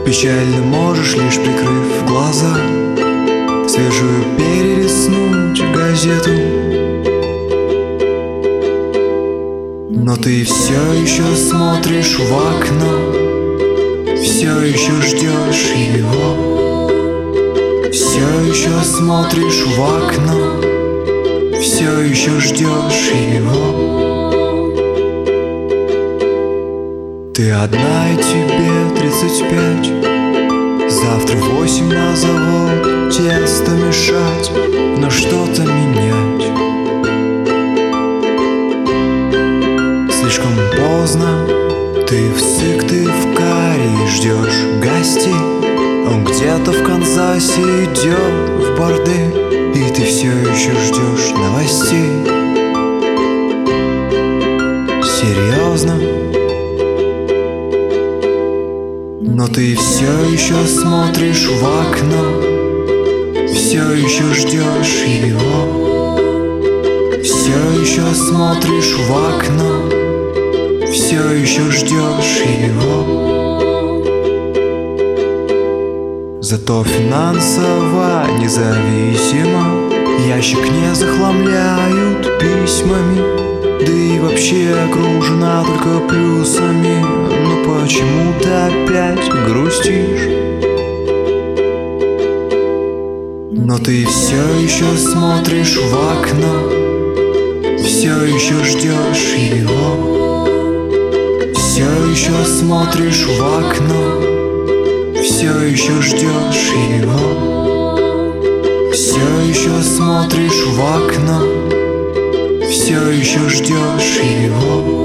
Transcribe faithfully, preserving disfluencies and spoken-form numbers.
Печально можешь, лишь прикрыв глаза, свежую перелистнуть газету. Но ты все еще смотришь в окно, все еще ждешь его. Все еще смотришь в окно, все еще ждешь его. Ты одна и тебе тридцать пять, завтра в восемь на завод тесто мешать, но что-то менять. Слишком поздно, ты в сык, ты в каре и ждешь гостей. Он где-то в Канзасе идет в бордель, и ты все еще ждешь новостей. Серьезно? Но ты все еще смотришь в окно, все еще ждешь его. Все еще смотришь в окно, все еще ждешь его. Зато финансово независимо ящик не захламляют письмами, да и вообще окружена только плюсами. Но почему ты опять грустишь? Но ты все еще смотришь в окно, все еще ждешь его. Все еще смотришь в окно, все еще ждешь его. Все еще смотришь в окно, все еще ждешь его.